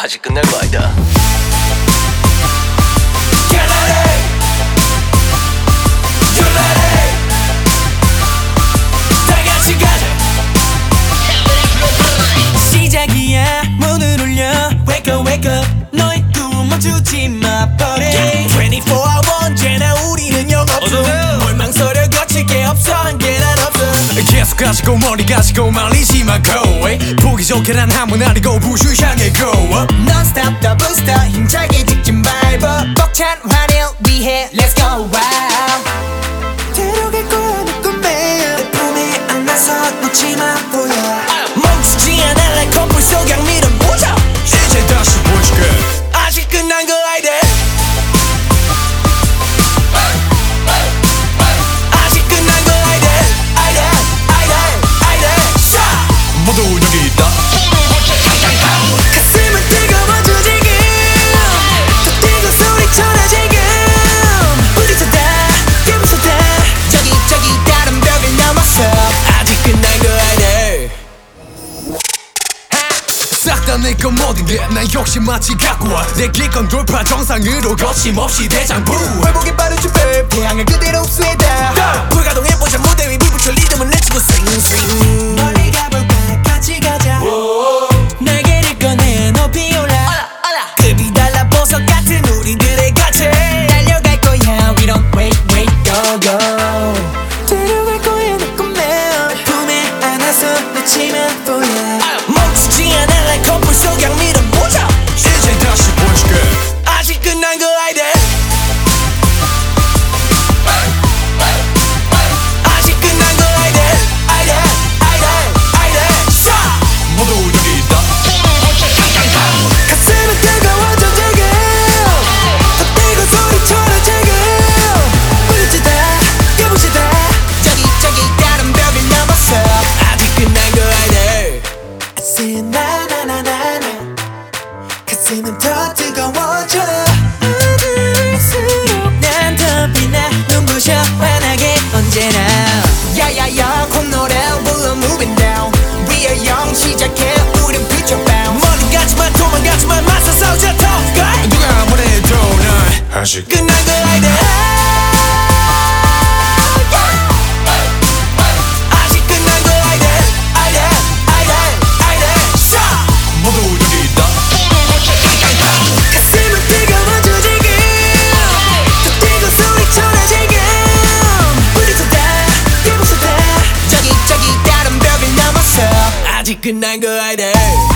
아직 끝날 거 아니다. 시작이야 문을 울려 Wake up wake up 너의 꿈 멈추지 마 buddy 24hour 언제나 우리는 영업중 뭘 망설여 거칠 게 없어 한계란 없어 계속 가시고 멀리 가시고 말리지 마 go away 보기 좋게 난 한번 아니고 부슈 향해 go up Non-stop double star 힘차게 직진 밟아 벅찬 환희를 위해 Let's go wow 데려갈 거야 내 꿈에 내 품에 안아서 놓지 마 보여 멈추지 않아 like 커플 속양 밀어보자 이제 다시 보여줄게 아직 끝난 거 아니대 아직 끝난 거 아니대 아이대 모두 여기 있다 가슴은 뜨거워져 지금 더 뛰고 소리쳐라 지금 부딪혔다 깨부쉈다 저기 다른 벽을 넘었어 아직 끝난 거 아니대 싹 다 내 건 모든 게 난 역시 마치 갖고 와 내 기건 돌파 정상으로 거침없이 대장부 회복이 빠른 준비 태양을 그대로 흡수해다 불가동해보자 무대 위 불붙여 리듬을 내치고 swing 멀리 가볼까 같이 가자 날개를 꺼내 높이 올라 급이 달라 보석 같은 우리들의 가치 달려갈 거야 We don't wait go go 데려갈 거야 내 꿈에 내 품에 안아서 놓치면 보여 멈추지 않아 like 커플 속양 밀어보자 이제 다시 보여줄게 아직 끝난 거 아니대 아직 끝난 거 아니대 모두 여기 있다 가슴은 뜨거워져 지금 더 뛰고 소리쳐라 지금 부딪히다 깨부시다 저기 다른 벽을 넘었어 아직 끝난 거 아니대 I say 나나나나나 가슴은 더 뜨거워져 어두울수록 난 더 빛나 눈부셔 환하게 언제나 야야야 콧노래 불러 moving down We are young 시작해 우린 비춰봐 멀리 가지마 도망가지마 맞서 싸우자 tough guy 누가 뭐래도 난 아직 끝난 거 아니대 아직 끝난 거 아니대 모두 여기 있다 가슴은 뜨거워져 지금 더 뛰고 소리쳐라 지금 부딪혔다 깨부쉈다 저기 다른 벽을 넘었어 아직 끝난 거 아니대